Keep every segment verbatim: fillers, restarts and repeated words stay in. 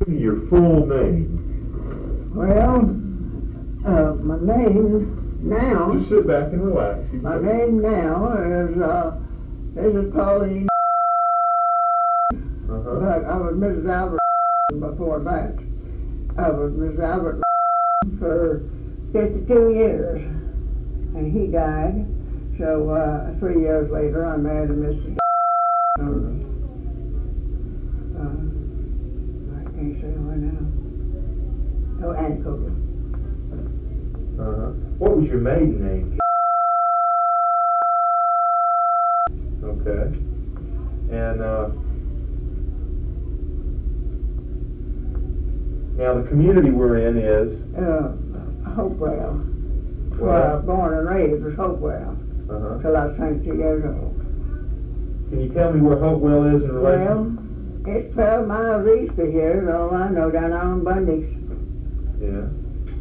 Your full name. Well, uh, my name now. Just sit back and relax. You My can- name now is uh, this is Pauline, Uh-huh. but I was Missus Albert before that. I was Missus Albert for fifty-two years, and he died. So uh, three years later, I married a Mister Uh, I can't say why now. Oh, Annie Coker. Uh-huh. What was your maiden name? Okay. And uh, now the community we're in is Uh, Hopewell. Where I was born and raised was Hopewell uh-huh. till I was twenty-two years old. Can you tell me where Hopewell is in relation? Well, it's twelve miles east of here, is all I know, down on Bundy's. Yeah.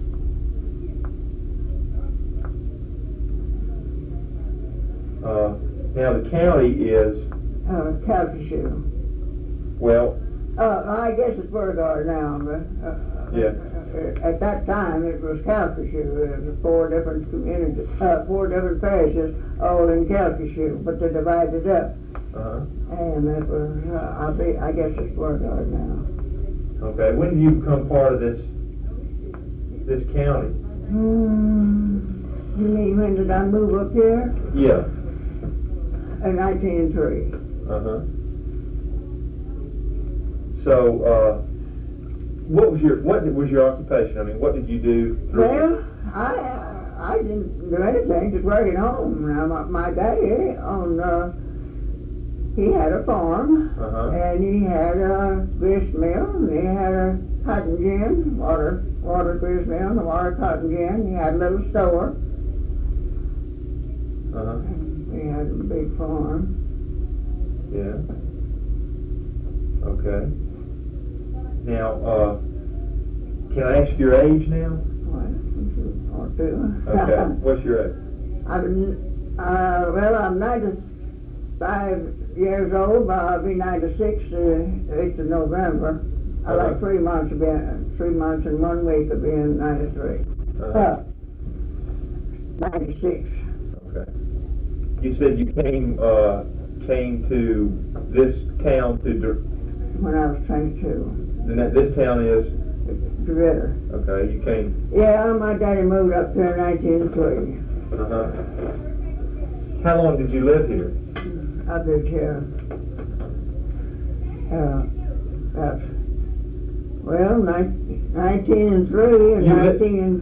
Uh, now the county is Uh, Calcasieu. well. Uh, I guess it's Beauregard now, but uh, Yeah. uh, at that time it was Calcasieu. It was four different communities, uh, four different parishes, all in Calcasieu, but they divided up. Uh-huh. And it was, uh, I, be, I guess it's Beauregard now. Okay. When did you become part of this this county? Hmm. You mean when did I move up here? Yeah. In nineteen oh three. Uh-huh. So, uh, what was your what was your occupation? I mean, what did you do? through- Well, I I didn't do anything, just work at home. Now, my, my daddy owned, uh, he had a farm, Uh-huh. and he had a grist mill, and he had a cotton gin, water, water grist mill, and a water cotton gin. He had a little store. Uh-huh. He had a big farm. Yeah. Okay. Now, uh, can I ask your age now? What, or two. Okay. What's your age? I've been, uh, well, I'm ninety-five years old, but I'll be ninety-six the eighth of November. I Uh-huh. like three months of being, three months and one week of being ninety-three. Uh-huh. Uh, ninety-six. Okay. You said you came uh, came to this town to Dur- When I was twenty-two. and that this town is DeRitter. okay. You came. Yeah, my daddy moved up here in nineteen oh three. Uh-huh. How long did you live here? I lived here. Uh, that's, well, nineteen oh three and You li- nineteen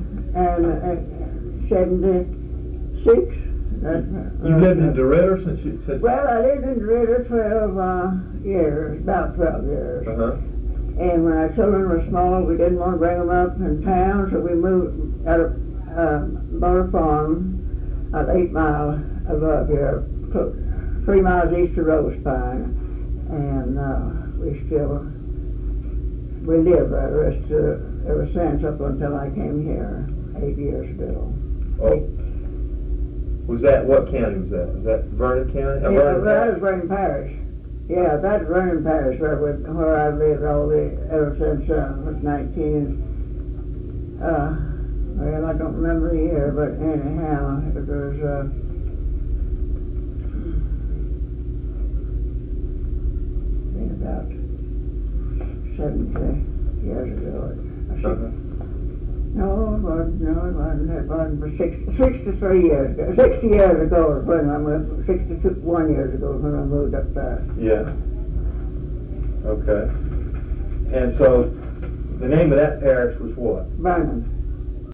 seventy-six. That's, You lived in DeRitter since you since. Well, I lived in DeRitter twelve uh, years, about twelve years. Uh-huh. And when our children were small, we didn't want to bring them up in town, so we moved out of, uh, bought a farm at eight miles above here, clo- three miles east of Rose Pine. And uh, we still, we lived there the rest of, ever since up until I came here eight years ago. Oh. Was that what county was that? Was that Vernon County? Uh, Yeah, Vernon that County? was Vernon Parish. Yeah, that's Vernon Parish where, we, where I've lived all the, ever since uh, was nineteen, uh, well, I don't remember the year, but anyhow, it was, uh, been about seventy years ago. Uh-huh. No, it wasn't, no, it wasn't, it wasn't for six, sixty-three years ago, sixty years ago is when I moved, sixty-one years ago is when I moved up there. Yeah. Okay. And so, the name of that parish was what? Vernon.